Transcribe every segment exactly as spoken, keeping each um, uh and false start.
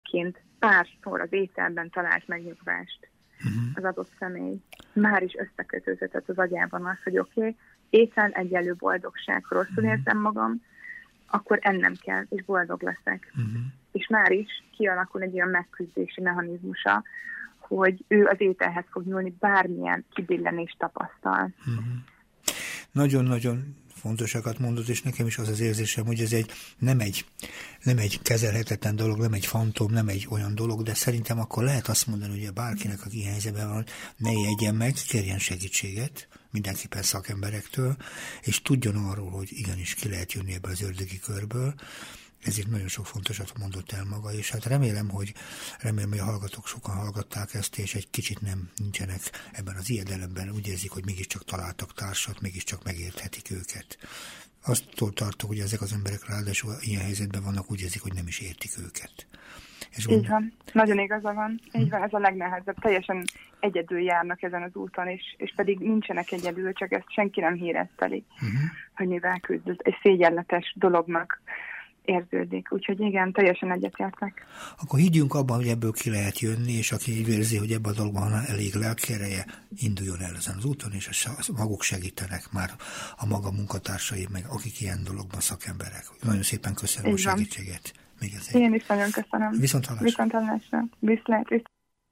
egyébként párszor az ételben talált megnyugvást uh-huh. az adott személy, már is összekötőzött az agyában az, hogy oké, okay, étel egyenlő boldogság, rosszul uh-huh. érzem magam, akkor ennem kell, és boldog leszek. Uh-huh. És már is kialakul egy olyan megküzdési mechanizmusa, hogy ő az ételhez fog nyúlni, bármilyen kibillenést tapasztal. Uh-huh. Nagyon-nagyon fontosakat mondott, és nekem is az az érzésem, hogy ez egy nem egy, nem egy kezelhetetlen dolog, nem egy fantom, nem egy olyan dolog, de szerintem akkor lehet azt mondani, hogy bárkinek, aki ilyen helyzetben van, ne jegyen meg, kérjen segítséget, mindenképpen szakemberektől, és tudjon arról, hogy igenis ki lehet jönni ebbe az ördögi körből. Ezért nagyon sok fontosat mondott el maga, és hát remélem, hogy remélem, hogy a hallgatók sokan hallgatták ezt, és egy kicsit nem nincsenek ebben az ijedelemben, úgy érzik, hogy mégiscsak találtak társat, mégiscsak megérthetik őket. Aztól tartok, hogy ezek az emberek ráadásul ilyen helyzetben vannak, úgy érzik, hogy nem is értik őket. És így van, nagyon igaza van. Így van, ez a legnehezebb. Teljesen egyedül járnak ezen az úton, és, és pedig nincsenek egyedül, csak ezt senki nem hírezteli, uh-huh. hogy mivel küzd. Ez egy szégyenletes dolognak érződik. Úgyhogy igen, teljesen egyetértek. Akkor higgyünk abban, hogy ebből ki lehet jönni, és aki így érzi, hogy ebben a dologban elég lelkereje, induljon el ezen az úton, és a maguk segítenek már a maga munkatársai, meg akik ilyen dologban szakemberek. Nagyon szépen köszönöm így a segítséget. Még ezért. Én is nagyon köszönöm. Viszont hallásra. Viszont hallásra. Viszlát. Viszlát.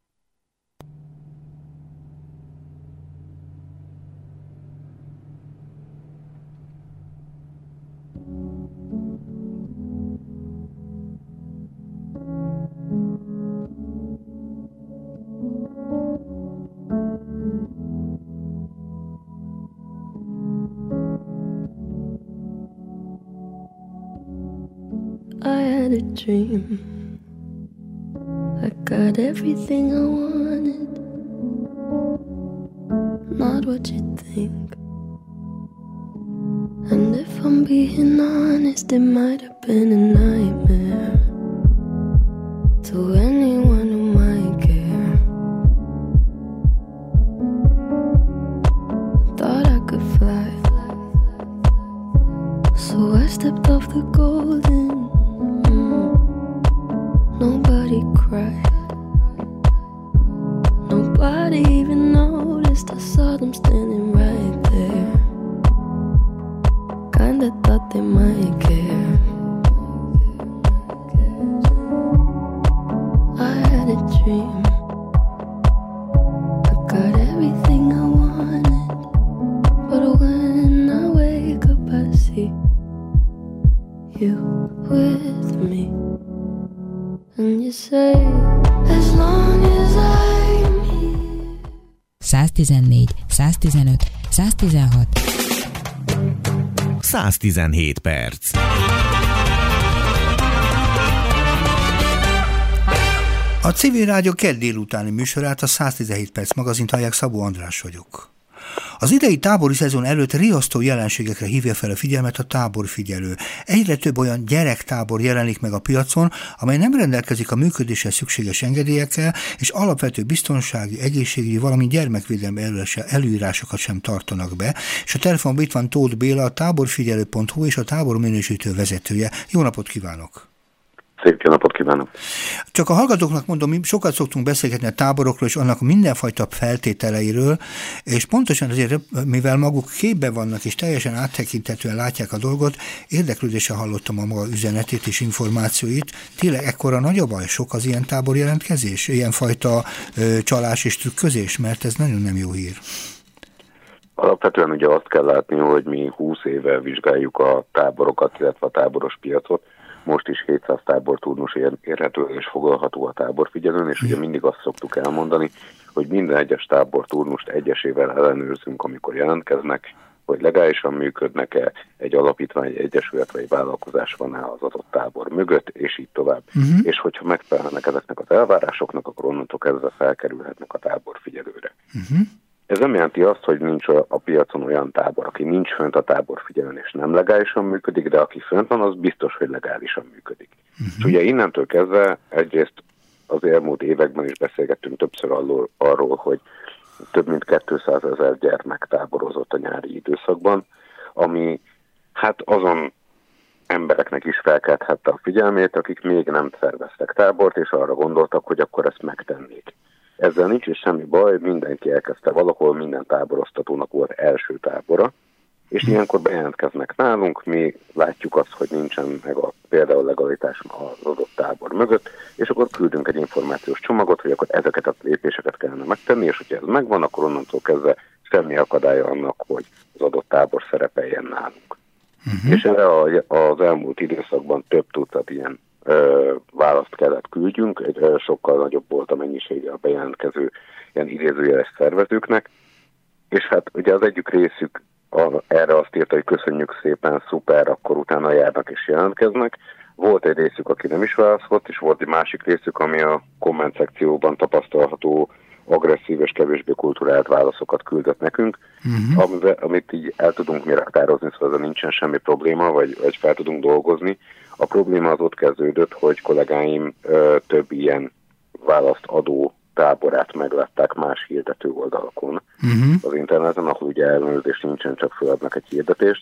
I had a dream. I got everything I wanted. Not what you think. And if I'm being honest, it might have been a nightmare to anyone who might care. Thought I could fly, so I stepped off the golden. Nobody cried. Nobody even noticed. I saw them standing right there. Kinda thought they might care. I had a dream. I got everything I wanted. But when I wake up I see you with me. And you say, as long as I'm here. száztizennégy, száztizenöt, száztizenhat. száztizenhét perc. A Civil Rádió kedd délutáni műsorát, a száztizenhét perc magazint hallják, Szabó András vagyok. Az idei tábori szezon előtt riasztó jelenségekre hívja fel a figyelmet a táborfigyelő. Egyre több olyan gyerektábor jelenik meg a piacon, amely nem rendelkezik a működéshez szükséges engedélyekkel, és alapvető biztonsági, egészségügyi, valamint gyermekvédelmi előírásokat sem tartanak be. És a telefonban itt van Tóth Béla, a táborfigyelő pont hu és a tábor minősítő vezetője. Jó napot kívánok! Szép jó napot kívánok! Csak a hallgatóknak mondom, mi sokat szoktunk beszélgetni a táborokról és annak mindenfajta feltételeiről, és pontosan azért, mivel maguk képben vannak és teljesen áttekintetően látják a dolgot, érdeklődéssel hallottam a maga üzenetét és információit. Tényleg ekkora nagy a baj, sok az ilyen táborjelentkezés, ilyenfajta ö, csalás és trükközés, mert ez nagyon nem jó hír. Alapvetően ugye azt kell látni, hogy mi húsz éve vizsgáljuk a táborokat, illetve a táboros piacot. Most is hétszáz táborturnus érhető és foglalható a táborfigyelőn, és ugye mindig azt szoktuk elmondani, hogy minden egyes táborturnust egyesével ellenőrzünk, amikor jelentkeznek, hogy legálisan működnek-e, egy alapítvány, egy egyesület vagy egy vállalkozás van-e az adott tábor mögött, és így tovább. Uh-huh. És hogyha megfelelnek ezeknek az elvárásoknak, akkor onnantól kezdve felkerülhetnek a táborfigyelőre. Uh-huh. Ez nem jelenti azt, hogy nincs a piacon olyan tábor, aki nincs fönt a táborfigyelőn és nem legálisan működik, de aki fönt van, az biztos, hogy legálisan működik. Uh-huh. És ugye innentől kezdve egyrészt az elmúlt években is beszélgettünk többször arról, arról hogy több mint kétszázezer gyermek táborozott a nyári időszakban, ami hát azon embereknek is felkelthette a figyelmét, akik még nem szerveztek tábort, és arra gondoltak, hogy akkor ezt megtennék. Ezzel nincs is semmi baj, mindenki elkezdte valahol, minden táboroztatónak volt első tábora, és ilyenkor bejelentkeznek nálunk, mi látjuk azt, hogy nincsen meg a például legalitás az adott tábor mögött, és akkor küldünk egy információs csomagot, hogy akkor ezeket a lépéseket kellene megtenni, és hogyha ez megvan, akkor onnantól kezdve semmi akadálya annak, hogy az adott tábor szerepeljen nálunk. Uh-huh. És erre az elmúlt időszakban több tucat ilyen ö, választ kellett küldjünk, egy, ö, sokkal nagyobb volt a mennyisége a bejelentkező ilyen idézőjeles szervezőknek, és hát ugye az egyik részük a, erre azt írta, hogy köszönjük szépen, szuper, akkor utána járnak és jelentkeznek. Volt egy részük, aki nem is válaszolt, és volt egy másik részük, ami a komment szekcióban tapasztalható agresszív és kevésbé kulturált válaszokat küldött nekünk, uh-huh. amivel, amit így el tudunk mi raktározni, szóval ezzel nincsen semmi probléma, vagy, vagy fel tudunk dolgozni. A probléma az ott kezdődött, hogy kollégáim ö, több ilyen választ adó táborát meglátták más hirdető oldalakon uh-huh. az interneten, ahol ugye ellenőrzés nincsen, csak föladnak egy hirdetést,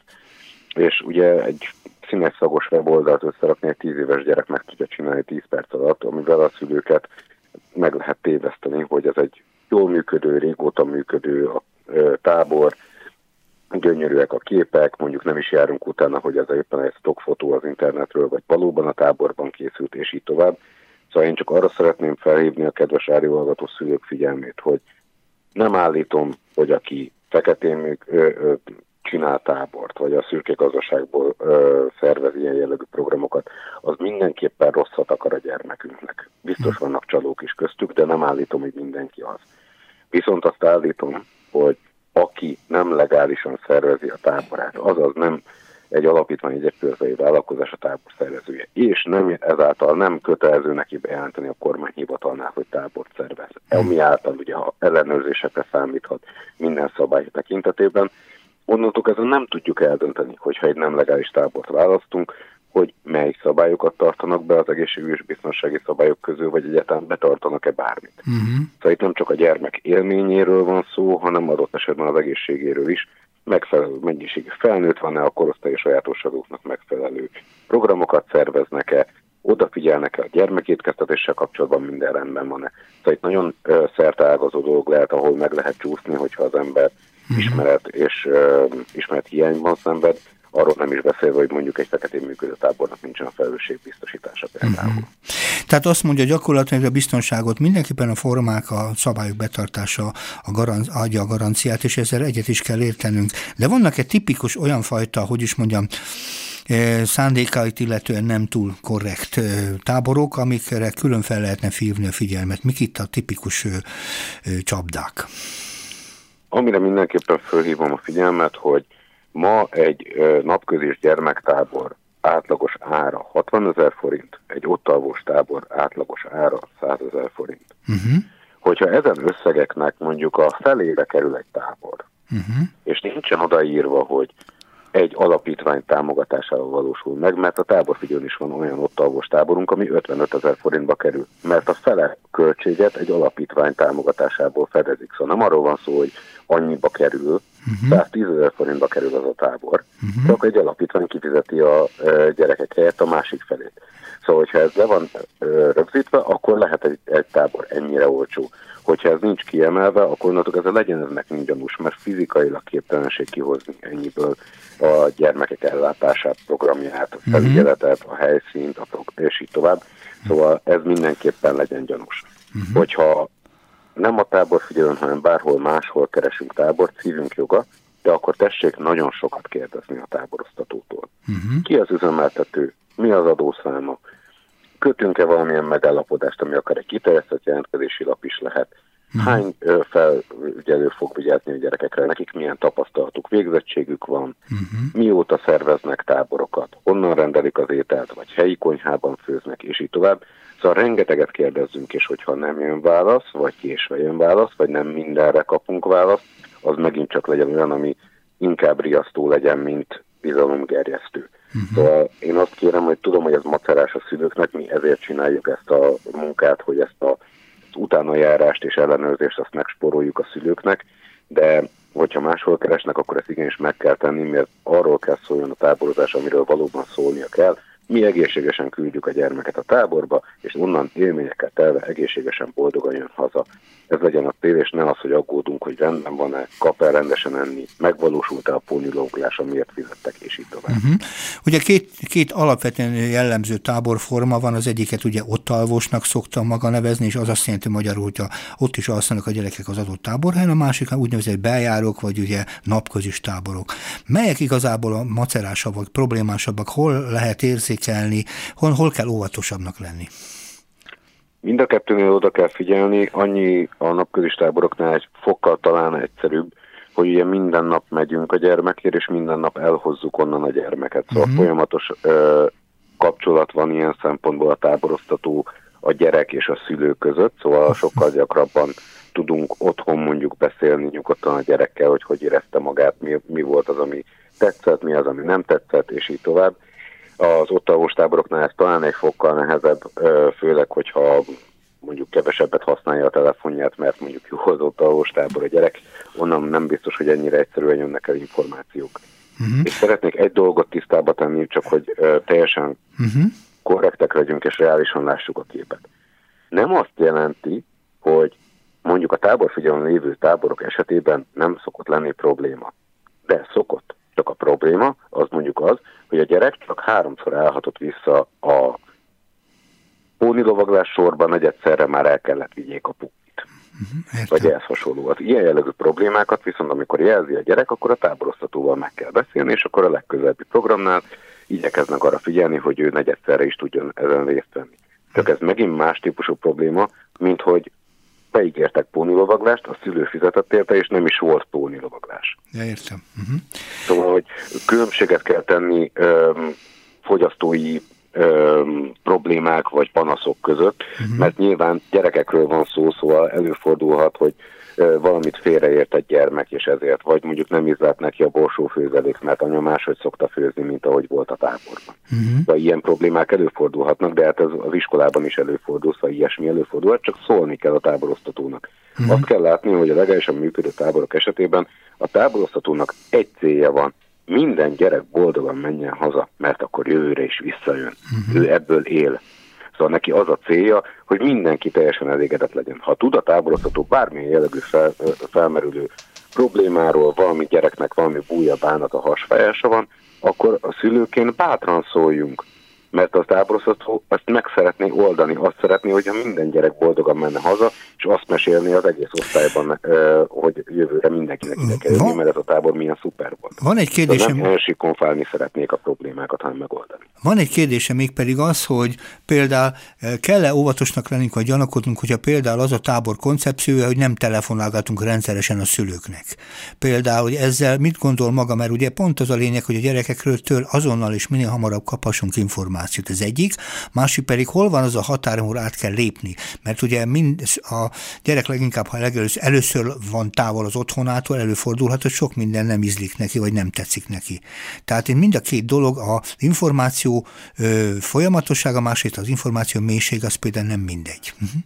és ugye egy színes szagos weboldalt összerakni egy tíz éves gyerek meg tudja csinálni tíz perc alatt, amivel a szülőket meg lehet téveszteni, hogy ez egy jól működő, régóta működő a, ö, tábor, gyönyörűek a képek, mondjuk nem is járunk utána, hogy ez éppen egy stockfotó az internetről, vagy valóban a táborban készült, és így tovább. Szóval én csak arra szeretném felhívni a kedves rádióhallgató szülők figyelmét, hogy nem állítom, hogy aki feketén ö, ö, csinál tábort, vagy a szürke gazdaságból ö, szervez ilyen jellegű programokat, az mindenképpen rosszat akar a gyermekünknek. Biztos vannak csalók is köztük, de nem állítom, hogy mindenki az. Viszont azt állítom, hogy aki nem legálisan szervezi a táborát, azaz nem egy alapítvány, egy egypőrzői vállalkozás a tábor szervezője, és nem, ezáltal nem kötelező neki bejelenteni a kormányhivatalnál, hogy tábort szervez. Ami által ugye a ellenőrzésekre számíthat minden szabály tekintetében. Onnantól kezdve nem tudjuk eldönteni, hogyha egy nem legális tábort választunk, hogy mely szabályokat tartanak be az egészségügyi és biztonsági szabályok közül, vagy egyáltalán betartanak-e bármit. Uh-huh. Szóval itt nem csak a gyermek élményéről van szó, hanem adott esetben az egészségéről is. Megfelelő mennyiségű felnőtt van-e, a korosztályi sajátosságoknak megfelelő programokat szerveznek-e, odafigyelnek-e a gyermekétkeztetéssel kapcsolatban, minden rendben van-e. Szóval itt nagyon ö, szerteágazó dolog lehet, ahol meg lehet csúszni, hogyha az ember uh-huh. ismeret és ö, ismeret hiányban szenved, arról nem is beszélve, hogy mondjuk egy feketén működő tábornak nincsen a felelősségbiztosítása például. Uh-huh. Tehát azt mondja gyakorlatilag a biztonságot mindenképpen a formák, a szabályok betartása a garanc, adja a garanciát, és ezzel egyet is kell értenünk. De vannak egy tipikus olyan fajta, hogy is mondjam, szándékait illetően nem túl korrekt táborok, amikre külön fel lehetne hívni a figyelmet. Mik itt a tipikus csapdák? Amire mindenképpen fölhívom a figyelmet, hogy ma egy napközis gyermektábor átlagos ára hatvanezer forint, egy ottalvós tábor átlagos ára százezer forint. Uh-huh. Hogyha ezen összegeknek mondjuk a felébe kerül egy tábor, uh-huh. és nincsen odaírva, hogy egy alapítvány támogatásával valósul meg, mert a táborfigyelőn is van olyan ottalvos táborunk, ami ötvenötezer forintba kerül, mert a fele költséget egy alapítvány támogatásából fedezik. Szóval nem arról van szó, hogy annyiba kerül, uh-huh. száztízezer forintba kerül az a tábor, uh-huh. csak egy alapítvány kifizeti a e, gyerekek helyett a másik felét. Szóval, hogyha ez le van e, rögzítve, akkor lehet egy, egy tábor ennyire olcsó. Hogyha ez nincs kiemelve, akkor onnantól ez legyen ez nekünk gyanús, mert fizikailag képtelenség kihozni ennyiből a gyermekek ellátását, programját, a felügyeletet, a helyszínt, a prog- és így tovább. Szóval ez mindenképpen legyen gyanús. Uh-huh. Hogyha nem a táborfigyelőn, hanem bárhol máshol keresünk tábort, szívünk joga, de akkor tessék nagyon sokat kérdezni a táboroztatótól. Uh-huh. Ki az üzemeltető? Mi az adószáma? Kötünk-e valamilyen megállapodást, ami akár egy kiterjesztett jelentkezési lap is lehet? Hány ö, felügyelő fog vigyázni a gyerekekre? Nekik milyen tapasztalatuk, végzettségük van? Uh-huh. Mióta szerveznek táborokat? Honnan rendelik az ételt? Vagy helyi konyhában főznek, és így tovább. Szóval rengeteget kérdezzünk, és hogyha nem jön válasz, vagy késve jön válasz, vagy nem mindenre kapunk választ, az megint csak legyen olyan, ami inkább riasztó legyen, mint bizalomgerjesztő. Uh-huh. Szóval én azt kérem, hogy tudom, hogy ez macerás a szülőknek, mi ezért csináljuk ezt a munkát, hogy ezt a utánajárást és ellenőrzést azt megspóroljuk a szülőknek, de hogyha máshol keresnek, akkor ezt igenis meg kell tenni, mert arról kell szóljon a táborozás, amiről valóban szólnia kell. Mi egészségesen küldjük a gyermeket a táborba, és onnan élményekkel telve egészségesen boldogan jön haza. Ez legyen a cél, és ne az, hogy aggódunk, hogy rendben van-e, kap-e rendesen enni, megvalósult-e a pónilóglás, amiért fizettek, és így tovább. Uh-huh. Ugye két, két alapvetően jellemző táborforma van, az egyiket ugye ott alvósnak szoktam maga nevezni, és az azt jelenti magyarul, hogy a, ott is alszanak a gyerekek az adott táborhelyen, a másik úgynevezett bejárók, vagy ugye napközis táborok. Melyek igazából a macerásabbak, problémásabbak, hol lehet érzékelni, hol, hol kell óvatosabbnak lenni? Mind a kettőnél oda kell figyelni, annyi a napközis táboroknál egy fokkal talán egyszerűbb, hogy ugye minden nap megyünk a gyermekért, és minden nap elhozzuk onnan a gyermeket. Szóval uh-huh. folyamatos ö, kapcsolat van ilyen szempontból a táboroztató, a gyerek és a szülő között, szóval sokkal gyakrabban tudunk otthon mondjuk beszélni nyugodtan a gyerekkel, hogy hogy érezte magát, mi, mi volt az, ami tetszett, mi az, ami nem tetszett, és így tovább. Az ott alvós táboroknál ez talán egy fokkal nehezebb, főleg, hogyha mondjuk kevesebbet használja a telefonját, mert mondjuk jó az ott alvós tábor a gyerek, onnan nem biztos, hogy ennyire egyszerűen jönnek el információk. Uh-huh. És szeretnék egy dolgot tisztába tenni, csak hogy uh, teljesen uh-huh. korrektek legyünk, és reálisan lássuk a képet. Nem azt jelenti, hogy mondjuk a táborfigyelőn lévő táborok esetében nem szokott lenni probléma. De szokott. Csak a probléma az mondjuk az, hogy a gyerek csak háromszor állhatott vissza a pónilovaglás sorban, negyedszerre már el kellett vigyék a pónit. Uh-huh, vagy ehhez hasonló. Az ilyen jellegű problémákat viszont amikor jelzi a gyerek, akkor a táboroztatóval meg kell beszélni, és akkor a legközelebbi programnál igyekeznek arra figyelni, hogy ő negyedszerre is tudjon ezen részt venni. Csak ez megint más típusú probléma, mint hogy beígértek pónilovaglást, a szülő fizetett érte, és nem is volt pónilovaglás. Ja, értem. Uh-huh. Szóval, hogy különbséget kell tenni öm, fogyasztói öm, problémák vagy panaszok között, uh-huh. mert nyilván gyerekekről van szó, szóval előfordulhat, hogy ö, valamit félreért egy gyermek, és ezért, vagy mondjuk nem ízlelt neki a borsófőzelék, mert anya máshogy szokta főzni, mint ahogy volt a táborban. Uh-huh. De ilyen problémák előfordulhatnak, de hát ez az iskolában is előfordul, szóval ilyesmi előfordulhat, csak szólni kell a táboroztatónak. Uh-huh. Azt kell látni, hogy a legálisan működő táborok esetében a táboroztatónak egy célja van, minden gyerek boldogan menjen haza, mert akkor jövőre is visszajön. Uh-huh. Ő ebből él. Szóval neki az a célja, hogy mindenki teljesen elégedett legyen. Ha tud a táboroztató bármilyen jellegű fel, felmerülő problémáról, valami gyereknek valami búja, bánat, a hasfájása van, akkor a szülőként bátran szóljunk. Mert a táboroztató ezt meg szeretné oldani, azt szeretné, hogyha minden gyerek boldogan menne haza, és azt mesélni az egész osztályban, hogy jövőre mindenkinek ide kell jönni, mert ez a tábor milyen szuper volt. Van egy kérdésem. Nem elsikonfálni szeretnék a problémákat, hanem megoldani. Van egy kérdésem még pedig az, hogy például kell-e óvatosnak lennünk, vagy gyanakodnunk, hogyha például az a tábor koncepciója, hogy nem telefonálgatunk rendszeresen a szülőknek. Például, hogy ezzel mit gondol maga, mert ugye pont az a lényeg, hogy a gyerekekről től azonnal és minél hamarabb kaphassunk információt. Ez egyik, másik pedig hol van az a határ, ahol át kell lépni. Mert ugye mind a gyerek leginkább, ha legelőször, először van távol az otthonától, előfordulhat, hogy sok minden nem ízlik neki, vagy nem tetszik neki. Tehát mind a két dolog, az információ ö, folyamatossága, másrészt az információ mélység, az például nem mindegy. Uh-huh.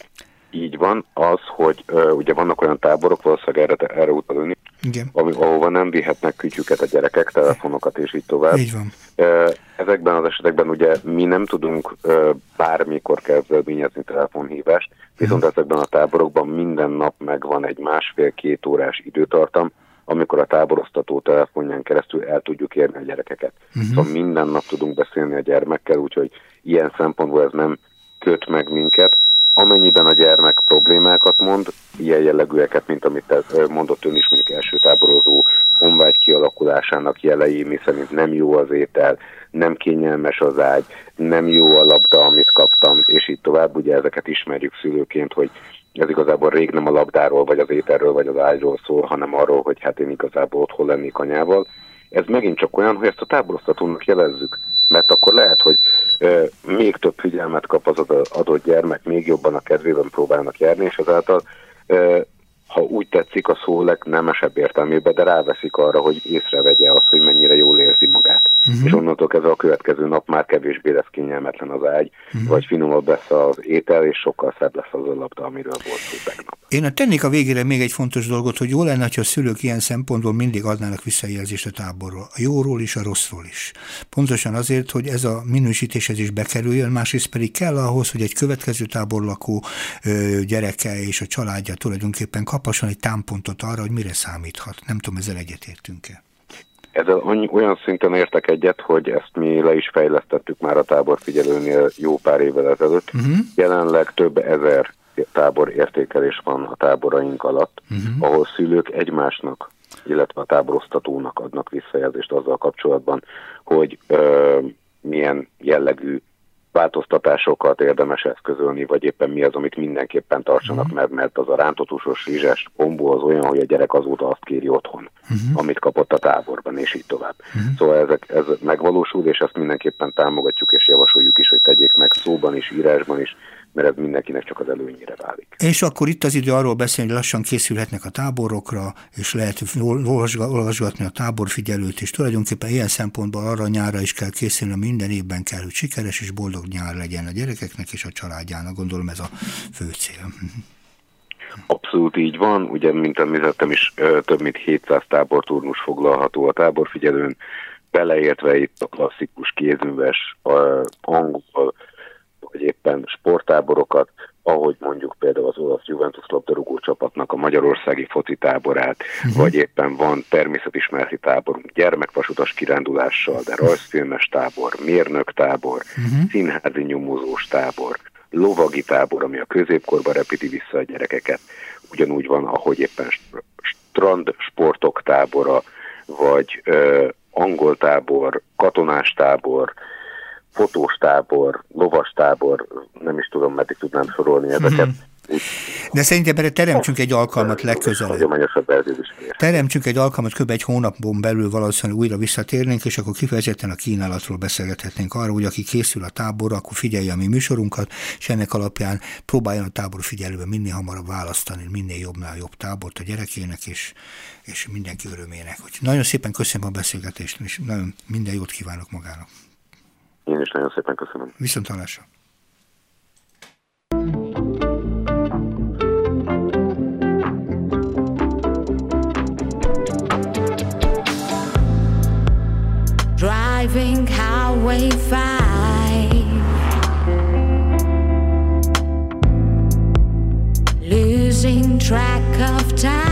Így van, az, hogy uh, ugye vannak olyan táborok, valószínűleg erre, erre utalni, ami, ahova nem vihetnek kütyüket a gyerekek, telefonokat és így tovább. Így van. Uh, ezekben az esetekben ugye mi nem tudunk uh, bármikor kezdeményezni telefonhívást, viszont uh-huh. ezekben a táborokban minden nap megvan egy másfél-két órás időtartam, amikor a táboroztató telefonján keresztül el tudjuk érni a gyerekeket. Uh-huh. Szóval minden nap tudunk beszélni a gyermekkel, úgyhogy ilyen szempontból ez nem köt meg minket. Amennyiben a gyermek problémákat mond, ilyen jellegűeket, mint amit mondott ön is, mondjuk első táborozó honvágy kialakulásának jelei, miszerint nem jó az étel, nem kényelmes az ágy, nem jó a labda, amit kaptam, és így tovább. Ugye ezeket ismerjük szülőként, hogy ez igazából rég nem a labdáról, vagy az ételről, vagy az ágyról szól, hanem arról, hogy hát én igazából otthon lennék anyával. Ez megint csak olyan, hogy ezt a táboroztatónak jelezzük, mert akkor lehet, hogy e, még több figyelmet kap az adott gyermek, még jobban a kedvében próbálnak járni, és ezáltal, e, ha úgy tetszik a szó legnemesebb értelmében, de ráveszik arra, hogy észrevegye azt, hogy mennyire jól érzi magát. uh-huh. és onnantól kezdve a következő nap már kevésbé lesz kényelmetlen az ágy, uh-huh. vagy finomabb lesz az étel, és sokkal szebb lesz az a labda, amiről volt szó tegnap. Én tennék a végére még egy fontos dolgot, hogy jó lenne, ha a szülők ilyen szempontból mindig adnának visszajelzést a táborról, a jóról is, a rosszról is. Pontosan azért, hogy ez a minősítéshez is bekerüljön, másrészt pedig kell ahhoz, hogy egy következő táborlakó ö, gyereke és a családja tulajdonképpen kaphasson egy támpontot arra, hogy mire számíthat. Nem tudom, ezzel egyetértünk-e? Ezzel olyan szinten értek egyet, hogy ezt mi le is fejlesztettük már a táborfigyelőnél jó pár évvel ezelőtt. Uh-huh. Jelenleg több ezer tábor értékelés van a táboraink alatt, uh-huh. ahol szülők egymásnak, illetve a táborosztatónak adnak visszajelzést azzal kapcsolatban, hogy ö, milyen jellegű változtatásokat érdemes eszközölni, vagy éppen mi az, amit mindenképpen tartsanak meg, mert az a rántotusos rizses kombó az olyan, hogy a gyerek azóta azt kéri otthon, uh-huh. amit kapott a táborban, és így tovább. Uh-huh. Szóval ezek, ez megvalósul, és ezt mindenképpen támogatjuk, és javasoljuk is, hogy tegyék meg szóban is, írásban is, mert ez mindenkinek csak az előnyére válik. És akkor itt az idő arról beszélni, hogy lassan készülhetnek a táborokra, és lehet olvasgatni a táborfigyelőt, és tulajdonképpen ilyen szempontból arra nyárra is kell készülni, minden évben kell, hogy sikeres és boldog nyár legyen a gyerekeknek és a családjának. Gondolom ez a fő cél. Abszolút így van, ugye, mint említettem is, több mint hétszáz táborturnus foglalható a táborfigyelőn, beleértve itt a klasszikus kézműves, angol, vagy éppen sporttáborokat, ahogy mondjuk például az olasz Juventus labdarúgó csapatnak a magyarországi foci táborát, uh-huh. vagy éppen van természetismereti táborunk gyermekvasutas kirándulással, de rajzfilmes tábor, mérnök tábor, uh-huh. színházi nyomozós tábor, lovagi tábor, ami a középkorban repíti vissza a gyerekeket, ugyanúgy van, ahogy éppen strand sportok tábora, vagy ö, angol tábor, katonás tábor, fotós tábor, lovas tábor, nem is tudom, meddig tudnám sorolni ezeket. Mm-hmm. De szerintem erre teremtsünk egy alkalmat legközelebb. Teremtsünk egy alkalmat, kb. Egy hónapon belül valószínűleg újra visszatérnénk, és akkor kifejezetten a kínálatról beszélgethetnénk arra, hogy aki készül a táborra, akkor figyelje a mi műsorunkat, és ennek alapján próbáljon a táborfigyelőben minél hamarabb választani, minél jobbnál jobb tábort a gyerekének, és, és mindenki örömének. Úgyhogy nagyon szépen köszönöm a beszélgetést, és nagyon minden jót kívánok magának. Én is nagyon szépen köszönöm. Viszonthallásra. Driving Highway five, losing track of time.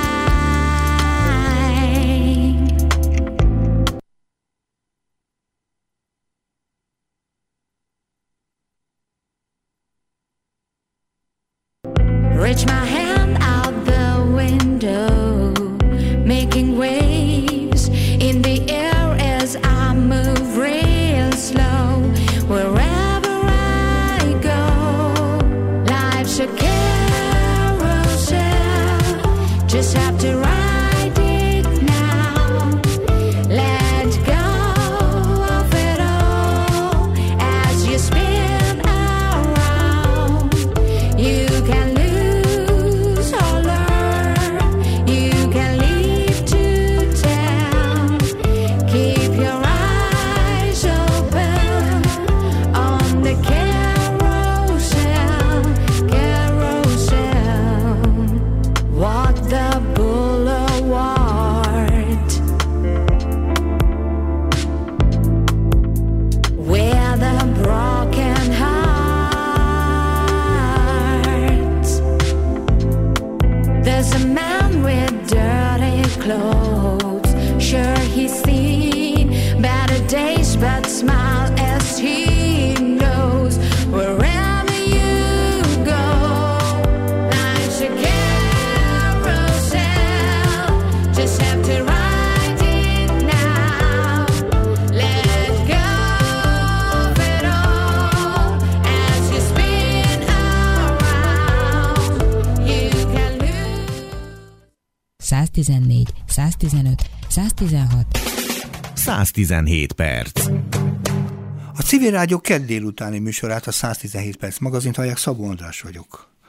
Reach my hand out the window, making waves in the air as I move real slow. Wherever I go, life's a carousel, just have to ride it now. Let go of it all as you spin around. You can száztizennégy, száztizenöt, száztizenhat, száztizenhét perc. A Civil Rádió kedd délutáni műsorát, a száztizenhét perc magazint hallják, Szabó András vagyok.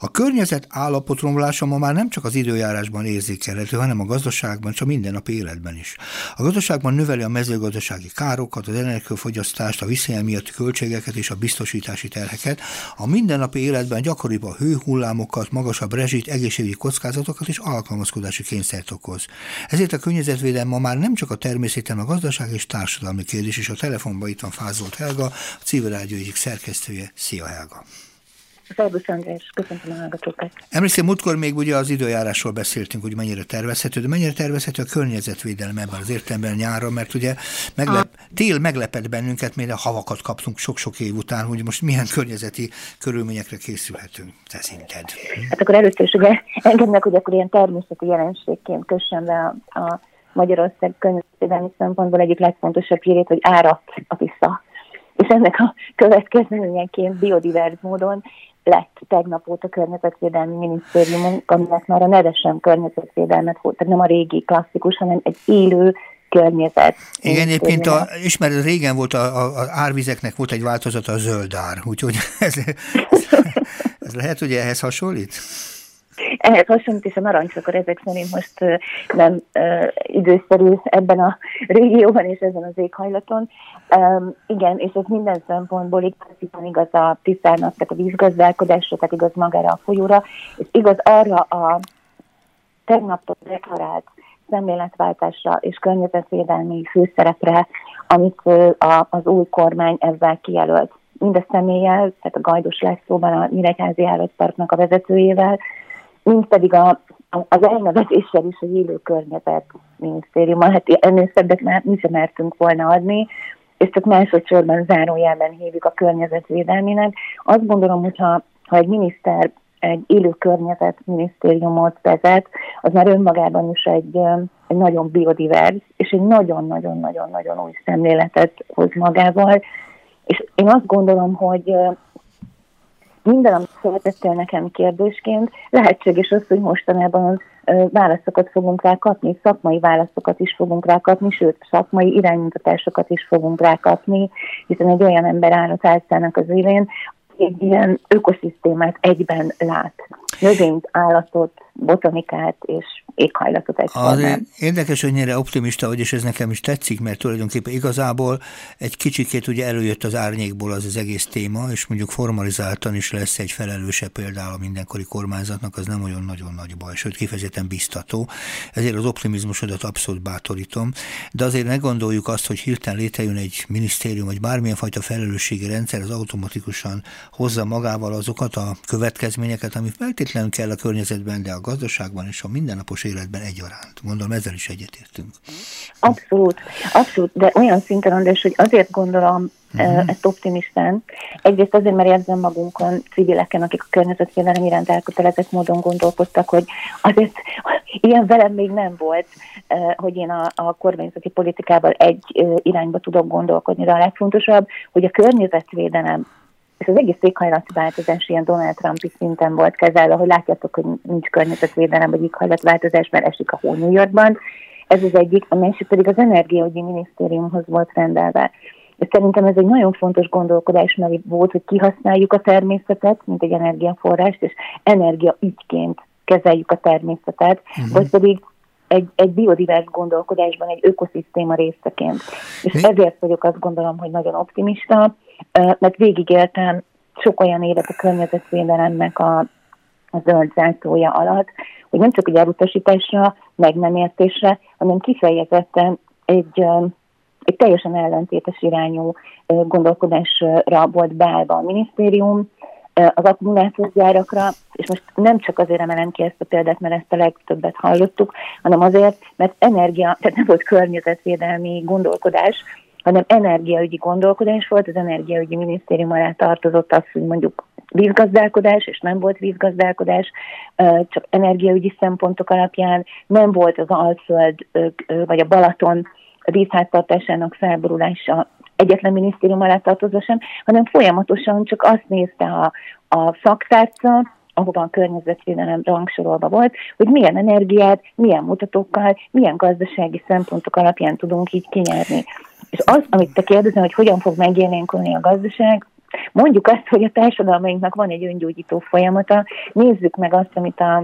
A környezet állapotromlása ma már nem csak az időjárásban érzékelhető, hanem a gazdaságban, csak mindennapi életben is. A gazdaságban növeli a mezőgazdasági károkat, az energiafogyasztást, a visszajelzés miatti költségeket és a biztosítási terheket. A mindennapi életben gyakoribb a hőhullámokat, magasabb rezsit, egészségügyi kockázatokat és alkalmazkodási kényszert okoz. Ezért a környezetvédelem ma már nem csak a természeten, a gazdaság és társadalmi kérdés, és a telefonban itt van Fázolt Helga, a Civil Rádió egyik szerkesztője. Szia, Helga! Szervusz, András, köszöntöm a hallgatókat. Emlékszem, múltkor még ugye az időjárásról beszéltünk, hogy mennyire tervezhető, de mennyire tervezhető a környezetvédelem ebben az értelemben nyára, mert ugye meglep, tél meglepett bennünket, mire havakat kaptunk sok-sok év után, hogy most milyen környezeti körülményekre készülhetünk, te szinted. Hát akkor először is ugye engednek, hogy akkor ilyen természeti jelenségként kössem be a, a Magyarország környezetvédelmi szempontból egyik legfontosabb hírét, hogy áradt a Tisza. És ennek a következményeként biodiverz módon lett tegnap óta környezetvédelmi minisztériumunk, aminek már a neve sem környezetvédelmet volt, tehát nem a régi klasszikus, hanem egy élő környezet. Igen, egyébként a, ismered, régen volt a, a, az árvizeknek volt egy változata, a zöld ár, úgyhogy ez, ez, ez lehet, hogy ehhez hasonlít? Ehhez hasonlít, és a narancsokor ezek szerint most uh, nem uh, időszerű ebben a régióban és ezen az éghajlaton. Um, igen, és ez minden szempontból igaz, igaz a Tiszának, tehát a vízgazdálkodásra, tehát igaz magára a folyóra, és igaz arra a tegnaptól deklarált szemléletváltásra és környezetvédelmi főszerepre, amit uh, a, az új kormány ezzel kijelölt. Mind a személlyel, tehát a Gajdos Lászlóban a Nyíregyházi Állatparknak a vezetőjével, mint pedig a, az elnevezéssel is az élő környezet minisztériummal. Hát ennél szebbet már mi sem mertünk volna adni, és csak másodszorban zárójelben hívjuk a környezetvédelminek. Azt gondolom, hogyha ha egy miniszter egy élő környezet minisztériumot vezet, az már önmagában is egy, egy nagyon biodiverz, és egy nagyon-nagyon-nagyon-nagyon új szemléletet hoz magával. És én azt gondolom, hogy minden, amit feltettél nekem kérdésként, lehetséges az, hogy mostanában ö, válaszokat fogunk rá kapni, szakmai válaszokat is fogunk rá kapni, sőt, szakmai iránymutatásokat is fogunk rá kapni, hiszen egy olyan ember áll az álcának az élén, egy ilyen ökoszisztémát egyben lát. Növényt, állatot, botanikát és éghajlatot egyszerűen. Érdekes, hogy ennyire optimista vagy, és ez nekem is tetszik, mert tulajdonképpen igazából egy kicsikét ugye előjött az árnyékból az az egész téma, és mondjuk formalizáltan is lesz egy felelőse például a mindenkori kormányzatnak, az nem olyan nagyon nagy baj, sőt kifejezetten biztató. Ezért az optimizmusodat abszolút bátorítom, de azért ne gondoljuk azt, hogy hirtelen létrejön egy minisztérium, vagy bármilyen fajta felelősségi rendszer, az automatikusan hozza magával azokat a következményeket, ami feltétlenül kell a környezetben, de a gazdaságban és a mindennapos életben egyaránt. Gondolom, ezzel is egyetértünk. Abszolút, abszolút, de olyan szinten, András, hogy azért gondolom uh-huh. ezt optimistán. Egyrészt azért, mert érzem magunkon civileken, akik a környezetvédelem iránt elkötelezett módon gondolkodtak, hogy azért ilyen velem még nem volt, hogy én a, a kormányzati politikával egy irányba tudok gondolkodni, de a legfontosabb, hogy a környezetvédelem és az egész éghajlatváltozás ilyen Donald Trump-i szinten volt kezelve, hogy látjátok, hogy nincs környezetvédelem vagy éghajlatváltozás, mert esik a hó New Yorkban. Ez az egyik, a másik pedig az Energiaügyi Minisztériumhoz volt rendelve. És szerintem ez egy nagyon fontos gondolkodás, mert volt, hogy kihasználjuk a természetet, mint egy energiaforrást, és energiaügyként kezeljük a természetet, uh-huh. vagy pedig egy, egy biodivers gondolkodásban, egy ökoszisztéma részeként. És Mi? ezért vagyok azt gondolom, hogy nagyon optimista, mert végigéltem sok olyan évet a környezetvédelemnek a, a zöld zászlója alatt, hogy nem csak egy elutasításra, meg nem értésre, hanem kifejezetten egy, egy teljesen ellentétes irányú gondolkodásra volt beállva a minisztérium, az akkumulátorgyárakra, és most nem csak azért emelem ki ezt a példát, mert ezt a legtöbbet hallottuk, hanem azért, mert energia, tehát nem volt környezetvédelmi gondolkodás, hanem energiaügyi gondolkodás volt, az Energiaügyi Minisztérium alá tartozott az, hogy mondjuk vízgazdálkodás, és nem volt vízgazdálkodás, csak energiaügyi szempontok alapján nem volt az Alföld vagy a Balaton vízháztartásának felborulása egyetlen minisztérium alá tartozva sem, hanem folyamatosan csak azt nézte a, a szaktárca, ahova a környezetvédelem rangsorolva volt, hogy milyen energiát, milyen mutatókkal, milyen gazdasági szempontok alapján tudunk így kinyerni. És az, amit te kérdezel, hogy hogyan fog megjelenkulni a gazdaság, Mondjuk azt, hogy a társadalmainknak van egy öngyógyító folyamata, nézzük meg azt, amit a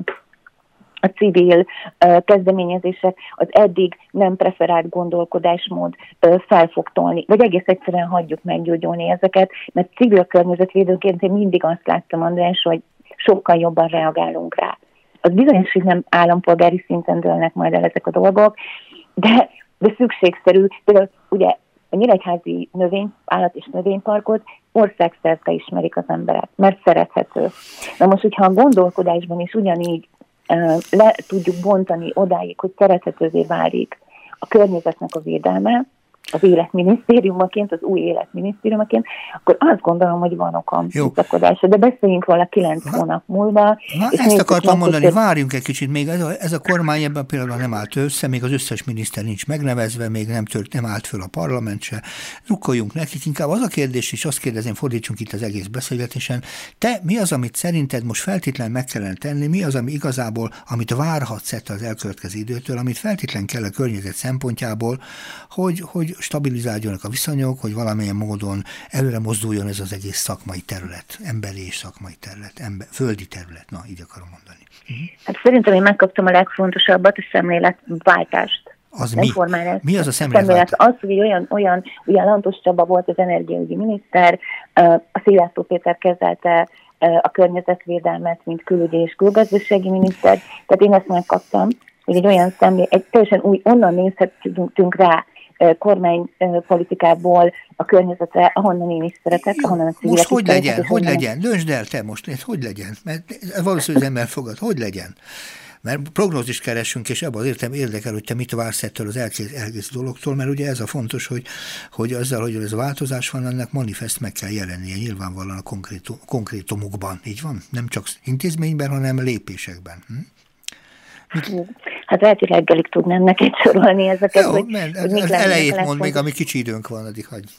a civil uh, kezdeményezések az eddig nem preferált gondolkodásmód uh, fel fog tolni, vagy egész egyszerűen hagyjuk meggyógyulni ezeket, mert civil környezetvédőként én mindig azt láttam, András, hogy sokkal jobban reagálunk rá. Az bizonyos, hogy nem állampolgári szinten dőlnek majd el ezek a dolgok, de, de szükségszerű, például ugye a Nyíregyházi növény, állat- és növényparkot országszerte ismerik az emberek, mert szerethető. Na most, hogyha a gondolkodásban is ugyanígy le tudjuk bontani odáig, hogy szerethetővé válik a környezetnek a védelme, az életminisztériumaként, az új életminisztériumaként, akkor azt gondolom, hogy van okom visszakodása. De beszéljünk róla kilenc hónap múlva. Na, ezt akartam mondani, hogy várjunk egy kicsit, még ez a, ez a kormány ebben például nem állt össze, még az összes miniszter nincs megnevezve, még nem, tört, nem állt föl a parlament se. Rukkoljunk nekik, inkább az a kérdés, és azt kérdezem, fordítsunk itt az egész beszélgetésen, te mi az, amit szerinted most feltétlenül meg kellene tenni, mi az, ami igazából, amit várhatsz az elkövetkező időtől, amit feltétlenül kell a környezet szempontjából, hogy, hogy stabilizáljanak a viszonyok, hogy valamilyen módon előre mozduljon ez az egész szakmai terület, emberi és szakmai terület, ember, földi terület, na, így akarom mondani. Hát szerintem én megkaptam a legfontosabbat, a szemléletváltást. Az mi? Mi az a szemléletváltás? Szemlélet, az, hogy olyan, olyan, ugye Lantos Csaba volt az energiaügyi miniszter, a Szijjártó Péter kezelte a környezetvédelmet, mint külügyi és külgazdasági miniszter, tehát én ezt megkaptam, hogy egy olyan szemlélet, egy teljesen új, onnan nézhetünk rá, kormánypolitikából a környezetre, ahonnan én is szeretek, ahonnan a civilek most hogy legyen, hogy legyen? Döntsd el te most, ez hogy legyen? Mert valószínűleg az ember fogad, hogy legyen? Mert prognózist keresünk, és abban az értem érdekel, hogy te mit vársz ettől az egész, egész dologtól, mert ugye ez a fontos, hogy, hogy azzal, hogy ez a változás van, ennek manifest meg kell jelennie nyilvánvalóan a konkrétum, konkrétumokban, így van? Nem csak intézményben, hanem lépésekben. Hm? Mit? Hát lehet, hogy reggelig tudnám neked sorolni ezeket. Jó, hogy, mert hogy az elejét mond, még ami kicsi időnk van, addig hagyj.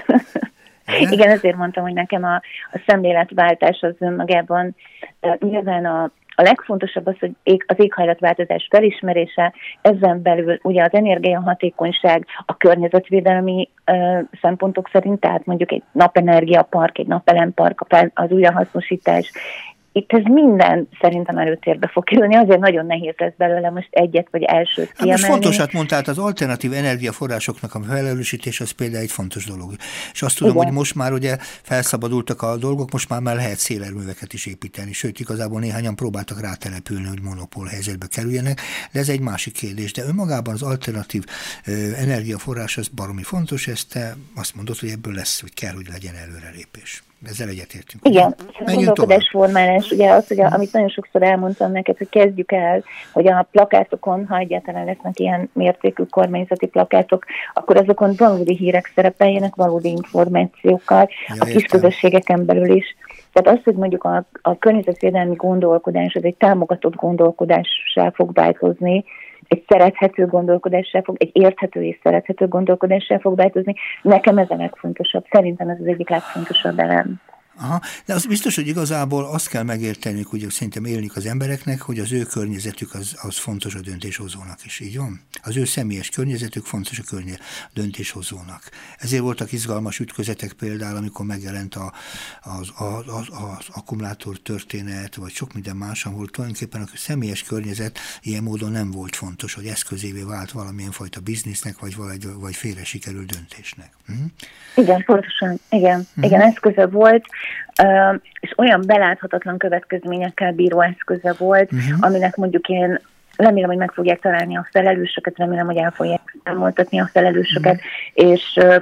Igen, ezért mondtam, hogy nekem a, a szemléletváltás az önmagában uh, nyilván a, a legfontosabb az, hogy ég, az éghajlatváltozás felismerése, ezen belül ugye az energiahatékonyság, a környezetvédelmi uh, szempontok szerint, tehát mondjuk egy napenergiapark, egy napelempark, az újrahasznosítás. Itt ez minden szerintem előtérbe fog kerülni, azért nagyon nehéz lesz belőle most egyet vagy elsőt kiemelni. Hát most fontosat mondtál, az alternatív energiaforrásoknak a felelősítés az például egy fontos dolog. És azt tudom, igen, hogy most már ugye felszabadultak a dolgok, most már, már lehet szélerőműveket is építeni, sőt igazából néhányan próbáltak rátelepülni, hogy monopól helyzetbe kerüljenek, de ez egy másik kérdés. De önmagában az alternatív ö, energiaforrás az baromi fontos, ezt te azt mondod, hogy ebből lesz, hogy kell, hogy legyen előrelépés. Ezzel egyetértünk. Igen, a gondolkodásformálás, ugye az, hogy a, amit nagyon sokszor elmondtam neked, hogy kezdjük el, hogy a plakátokon, ha egyáltalán lesznek ilyen mértékű kormányzati plakátok, akkor azokon valódi hírek szerepeljenek, valódi információkkal, ja, a kis közösségeken belül is. Tehát az, hogy mondjuk a, a környezetvédelmi gondolkodás, az egy támogatott gondolkodással fog változni, egy szerethető gondolkodással fog, egy érthető és szerethető gondolkodással fog változni. Nekem ez a legfontosabb. Szerintem ez az egyik legfontosabb elem. Aha, de az biztos, hogy igazából azt kell megérteniük, hogy szerintem élnik az embereknek, hogy az ő környezetük az, az fontos a döntéshozónak is, így van? Az ő személyes környezetük fontos a környe, döntéshozónak. Ezért voltak izgalmas ütközetek például, amikor megjelent a, az, az, az, az akkumulátor történet, vagy sok minden más, ahol tulajdonképpen a személyes környezet ilyen módon nem volt fontos, hogy eszközévé vált valamilyen fajta biznisznek, vagy, vagy, vagy félre sikerült döntésnek. Hm? Igen, pontosan. Igen, hm. igen, eszköze volt. Uh, és olyan beláthatatlan következményekkel bíró eszköze volt, uh-huh. aminek mondjuk én remélem, hogy meg fogják találni a felelősöket, remélem, hogy el fogják számoltatni a felelősöket, uh-huh. és, uh,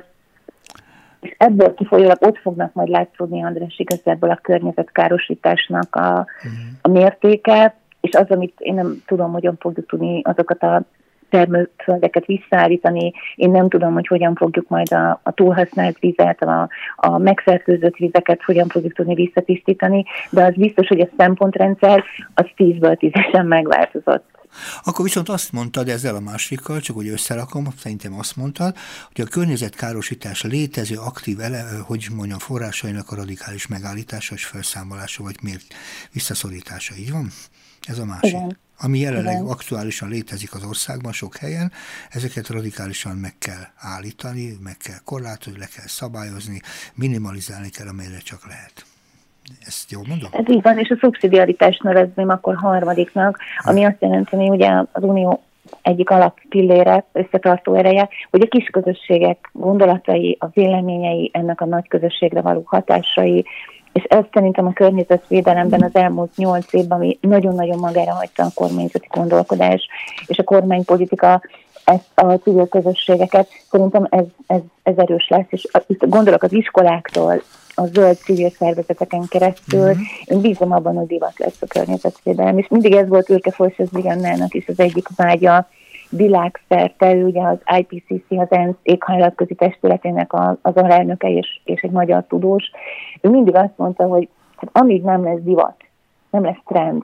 és ebből kifolyólag ott fognak majd látszódni, András, igazából a környezetkárosításnak a, uh-huh. a mértéke, és az, amit én nem tudom, hogyan fogjuk tudni azokat a termőföldeket visszaállítani. Én nem tudom, hogy hogyan fogjuk majd a, a túlhasznált vizet, a, a megfertőzött vizeket hogyan fogjuk tudni visszatisztítani, de az biztos, hogy a szempontrendszer az tízből tízesen megváltozott. Akkor viszont azt mondtad ezzel a másikkal, csak hogy összerakom, szerintem azt mondtad, hogy a környezetkárosítás létező aktív ele, hogy mondjam, forrásainak a radikális megállítása és felszámolása, vagy miért visszaszorítása, így van? Ez a másik. Igen. Ami jelenleg Igen. aktuálisan létezik az országban sok helyen, ezeket radikálisan meg kell állítani, meg kell korlátozni, le kell szabályozni, minimalizálni kell, amelyre csak lehet. Ezt jól mondom? Ez így van, és a szubszidiaritást nevezném akkor harmadiknak, ami azt jelenti, hogy ugye az Unió egyik alappillére, összetartó ereje, hogy a kis közösségek gondolatai, a véleményei, ennek a nagy közösségre való hatásai, és ez szerintem a környezetvédelemben az elmúlt nyolc évben, ami nagyon-nagyon magára hagyta a kormányzati gondolkodás, és a kormánypolitika ezt a civil közösségeket, szerintem ez, ez, ez erős lesz, és itt gondolok az iskoláktól, a zöld civil szervezeteken keresztül, mm-hmm. én bízom abban, hogy divat lesz a környezetvédelem, és mindig ez volt Ürke Folyszöz-Briannának is az egyik vágya világszerte, ő ugye az I P C C, az ENSZ éghajlatközi testületének az alelnöke és, és egy magyar tudós. Ő mindig azt mondta, hogy hát amíg nem lesz divat, nem lesz trend,